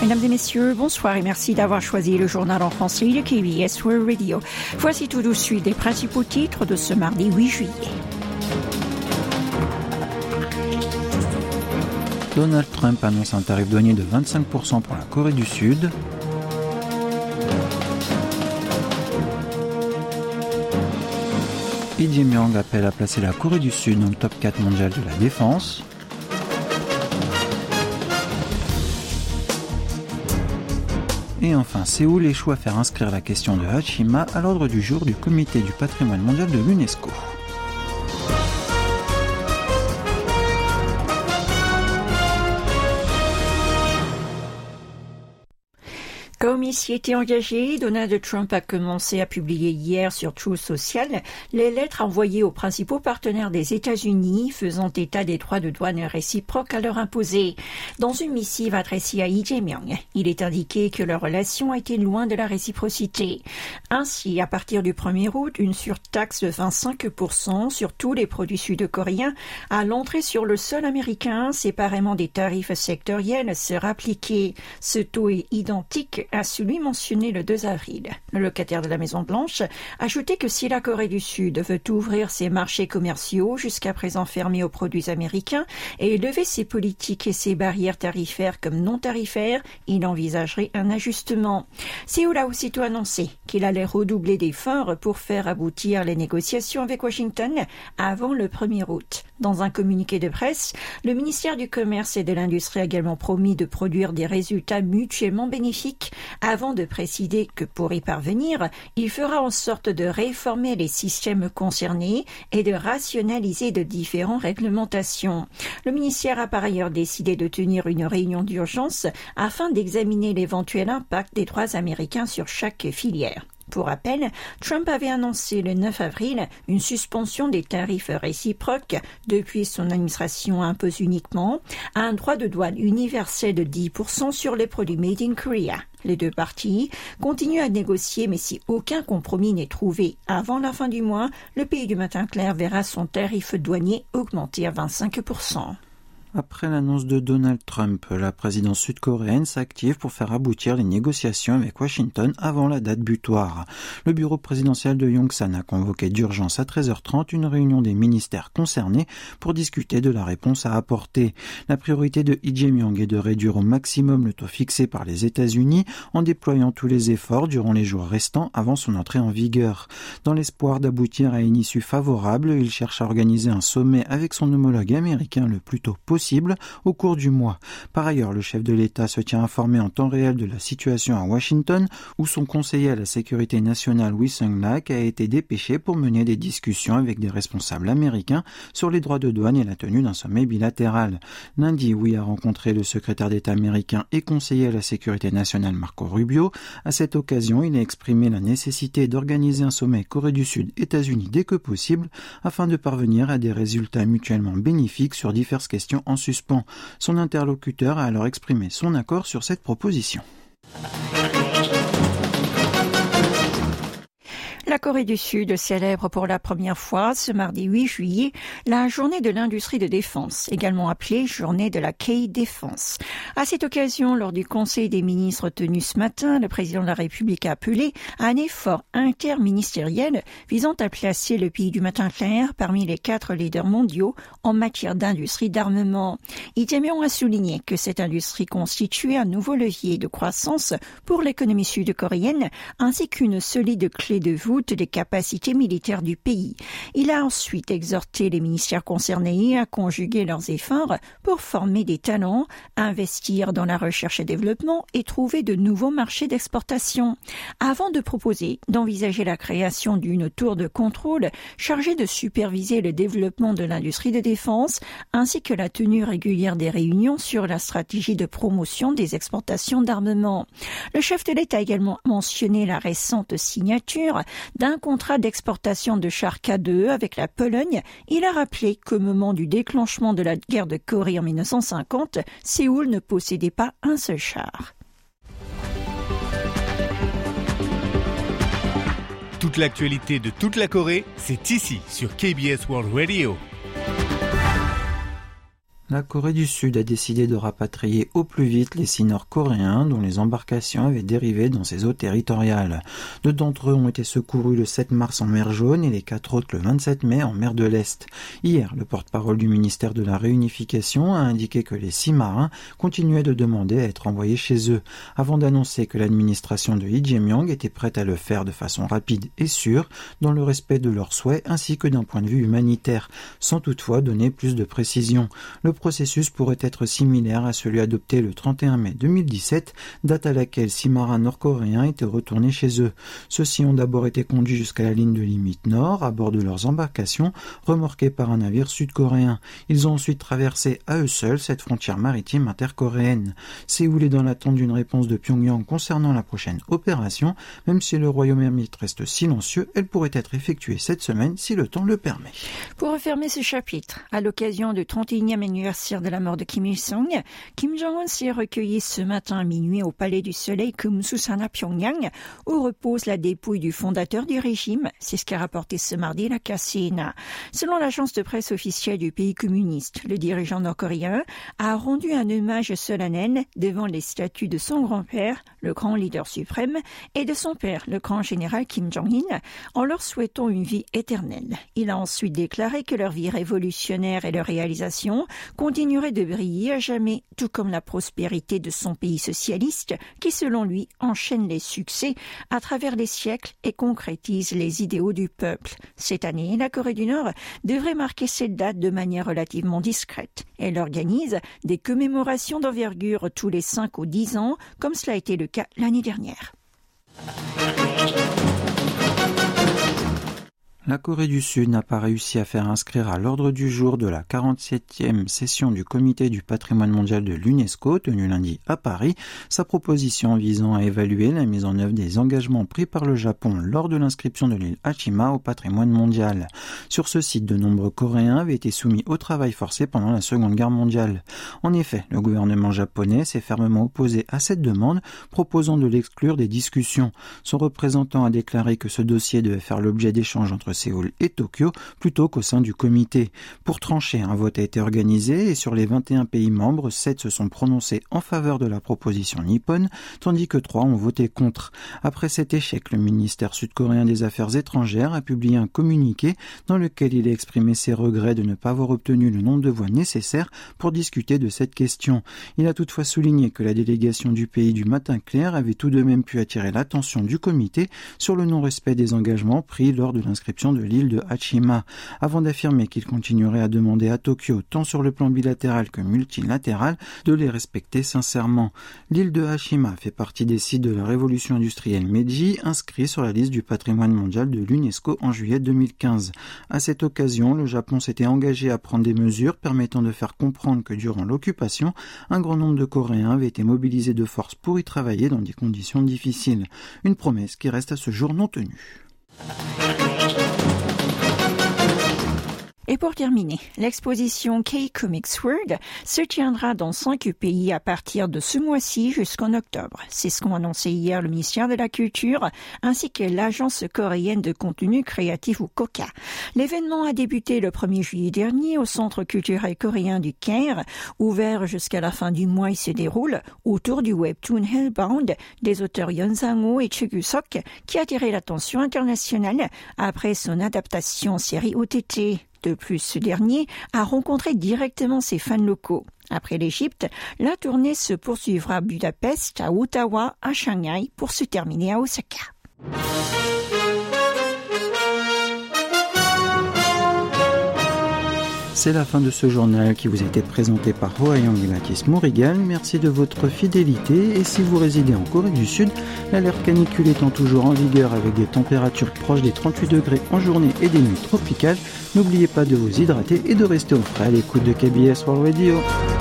Mesdames et messieurs, bonsoir et merci d'avoir choisi le journal en français de KBS World Radio. Voici tout de suite les principaux titres de ce mardi 8 juillet. Donald Trump annonce un tarif douanier de 25% pour la Corée du Sud. Lee Jae-myung appelle à placer la Corée du Sud dans le top 4 mondial de la défense. Et enfin, Séoul échoue à faire inscrire la question de Hachima à l'ordre du jour du Comité du patrimoine mondial de l'UNESCO. Comme il s'y était engagé, Donald Trump a commencé à publier hier sur Truth Social les lettres envoyées aux principaux partenaires des États-Unis faisant état des droits de douane réciproques à leur imposer. Dans une missive adressée à Lee Jae-myung, il est indiqué que leur relation a été loin de la réciprocité. Ainsi, à partir du 1er août, une surtaxe de 25% sur tous les produits sud-coréens à l'entrée sur le sol américain, séparément des tarifs sectoriels, sera appliqué. Ce taux est identique à celui mentionné le 2 avril. Le locataire de la Maison-Blanche a ajouté que si la Corée du Sud veut ouvrir ses marchés commerciaux jusqu'à présent fermés aux produits américains et lever ses politiques et ses barrières tarifaires comme non tarifaires, il envisagerait un ajustement. Séoul a aussitôt annoncé qu'il allait redoubler d'efforts pour faire aboutir les négociations avec Washington avant le 1er août. Dans un communiqué de presse, le ministère du Commerce et de l'Industrie a également promis de produire des résultats mutuellement bénéfiques avant de préciser que pour y parvenir, il fera en sorte de réformer les systèmes concernés et de rationaliser de différentes réglementations. Le ministère a par ailleurs décidé de tenir une réunion d'urgence afin d'examiner l'éventuel impact des droits américains sur chaque filière. Pour rappel, Trump avait annoncé le 9 avril une suspension des tarifs réciproques. Depuis, son administration impose uniquement un droit de douane universel de 10% sur les produits made in Korea. Les deux parties continuent à négocier, mais si aucun compromis n'est trouvé avant la fin du mois, le pays du matin clair verra son tarif douanier augmenter à 25%. Après l'annonce de Donald Trump, la présidence sud-coréenne s'active pour faire aboutir les négociations avec Washington avant la date butoir. Le bureau présidentiel de Yongsan a convoqué d'urgence à 13h30 une réunion des ministères concernés pour discuter de la réponse à apporter. La priorité de Lee Jae-myung est de réduire au maximum le taux fixé par les États-Unis en déployant tous les efforts durant les jours restants avant son entrée en vigueur. Dans l'espoir d'aboutir à une issue favorable, il cherche à organiser un sommet avec son homologue américain le plus tôt possible au cours du mois. Par ailleurs, le chef de l'État se tient informé en temps réel de la situation à Washington, où son conseiller à la sécurité nationale Wi Seung-nak a été dépêché pour mener des discussions avec des responsables américains sur les droits de douane et la tenue d'un sommet bilatéral. Lundi, Wi a rencontré le secrétaire d'État américain et conseiller à la sécurité nationale Marco Rubio. À cette occasion, il a exprimé la nécessité d'organiser un sommet Corée du Sud-États-Unis dès que possible afin de parvenir à des résultats mutuellement bénéfiques sur diverses questions en suspens. Son interlocuteur a alors exprimé son accord sur cette proposition. La Corée du Sud célèbre pour la première fois ce mardi 8 juillet la journée de l'industrie de défense, également appelée journée de la K-Défense. À cette occasion, lors du Conseil des ministres tenu ce matin, le président de la République a appelé à un effort interministériel visant à placer le pays du matin clair parmi les 4 leaders mondiaux en matière d'industrie d'armement. Lee Jae-myung a souligné que cette industrie constituait un nouveau levier de croissance pour l'économie sud-coréenne ainsi qu'une solide clé de voûte des capacités militaires du pays. Il a ensuite exhorté les ministères concernés à conjuguer leurs efforts pour former des talents, investir dans la recherche et développement et trouver de nouveaux marchés d'exportation. Avant de proposer d'envisager la création d'une tour de contrôle chargée de superviser le développement de l'industrie de défense ainsi que la tenue régulière des réunions sur la stratégie de promotion des exportations d'armement. Le chef de l'État a également mentionné la récente signature d'un contrat d'exportation de chars K2 avec la Pologne. Il a rappelé qu'au moment du déclenchement de la guerre de Corée en 1950, Séoul ne possédait pas un seul char. Toute l'actualité de toute la Corée, c'est ici sur KBS World Radio. La Corée du Sud a décidé de rapatrier au plus vite les 6 Nord-Coréens dont les embarcations avaient dérivé dans ses eaux territoriales. 2 d'entre eux ont été secourus le 7 mars en mer Jaune et les 4 autres le 27 mai en mer de l'Est. Hier, le porte-parole du ministère de la Réunification a indiqué que les 6 marins continuaient de demander à être envoyés chez eux, avant d'annoncer que l'administration de Lee Jae-myung était prête à le faire de façon rapide et sûre, dans le respect de leurs souhaits ainsi que d'un point de vue humanitaire, sans toutefois donner plus de précision. Le processus pourrait être similaire à celui adopté le 31 mai 2017, date à laquelle 6 marins nord-coréens étaient retournés chez eux. Ceux-ci ont d'abord été conduits jusqu'à la ligne de limite nord, à bord de leurs embarcations, remorqués par un navire sud-coréen. Ils ont ensuite traversé à eux seuls cette frontière maritime intercoréenne. Séoul est dans l'attente d'une réponse de Pyongyang concernant la prochaine opération. Même si le Royaume-Uni reste silencieux, elle pourrait être effectuée cette semaine si le temps le permet. Pour refermer ce chapitre, à l'occasion du 31e anniversaire de la mort de Kim Il-sung, Kim Jong-un s'est recueilli ce matin à minuit au Palais du Soleil Kumsusan à Pyongyang, où repose la dépouille du fondateur du régime. C'est ce qu'a rapporté ce mardi la KCNA. Selon l'agence de presse officielle du pays communiste, le dirigeant nord-coréen a rendu un hommage solennel devant les statues de son grand-père, le grand leader suprême, et de son père, le grand général Kim Jong-il, en leur souhaitant une vie éternelle. Il a ensuite déclaré que leur vie révolutionnaire et leur réalisation continuerait de briller à jamais, tout comme la prospérité de son pays socialiste qui, selon lui, enchaîne les succès à travers les siècles et concrétise les idéaux du peuple. Cette année, la Corée du Nord devrait marquer cette date de manière relativement discrète. Elle organise des commémorations d'envergure tous les 5 ou 10 ans, comme cela a été le cas l'année dernière. La Corée du Sud n'a pas réussi à faire inscrire à l'ordre du jour de la 47e session du Comité du patrimoine mondial de l'UNESCO, tenue lundi à Paris, sa proposition visant à évaluer la mise en œuvre des engagements pris par le Japon lors de l'inscription de l'île Hachima au patrimoine mondial. Sur ce site, de nombreux Coréens avaient été soumis au travail forcé pendant la Seconde Guerre mondiale. En effet, le gouvernement japonais s'est fermement opposé à cette demande, proposant de l'exclure des discussions. Son représentant a déclaré que ce dossier devait faire l'objet d'échanges entre Séoul et Tokyo, plutôt qu'au sein du comité. Pour trancher, un vote a été organisé et sur les 21 pays membres, 7 se sont prononcés en faveur de la proposition nippone, tandis que 3 ont voté contre. Après cet échec, le ministère sud-coréen des Affaires étrangères a publié un communiqué dans lequel il a exprimé ses regrets de ne pas avoir obtenu le nombre de voix nécessaires pour discuter de cette question. Il a toutefois souligné que la délégation du pays du matin clair avait tout de même pu attirer l'attention du comité sur le non-respect des engagements pris lors de l'inscription de l'île de Hachima, avant d'affirmer qu'il continuerait à demander à Tokyo, tant sur le plan bilatéral que multilatéral, de les respecter sincèrement. L'île de Hachima fait partie des sites de la révolution industrielle Meiji, inscrits sur la liste du patrimoine mondial de l'UNESCO en juillet 2015. À cette occasion, le Japon s'était engagé à prendre des mesures permettant de faire comprendre que durant l'occupation, un grand nombre de Coréens avaient été mobilisés de force pour y travailler dans des conditions difficiles. Une promesse qui reste à ce jour non tenue. Et pour terminer, l'exposition K-Comics World se tiendra dans 5 pays à partir de ce mois-ci jusqu'en octobre. C'est ce qu'ont annoncé hier le ministère de la Culture ainsi que l'agence coréenne de contenu créatif ou KOCA. L'événement a débuté le 1er juillet dernier au Centre culturel coréen du Caire. Ouvert jusqu'à la fin du mois, il se déroule autour du webtoon Hellbound des auteurs Yeon Sang-ho et Choi Gu-sok qui a attiré l'attention internationale après son adaptation en série OTT. De plus, ce dernier a rencontré directement ses fans locaux. Après l'Égypte, la tournée se poursuivra à Budapest, à Ottawa, à Shanghai pour se terminer à Osaka. C'est la fin de ce journal qui vous a été présenté par Roayang et Mathis Mourigal. Merci de votre fidélité et si vous résidez en Corée du Sud, l'alerte canicule étant toujours en vigueur avec des températures proches des 38 degrés en journée et des nuits tropicales, n'oubliez pas de vous hydrater et de rester au frais à l'écoute de KBS World Radio.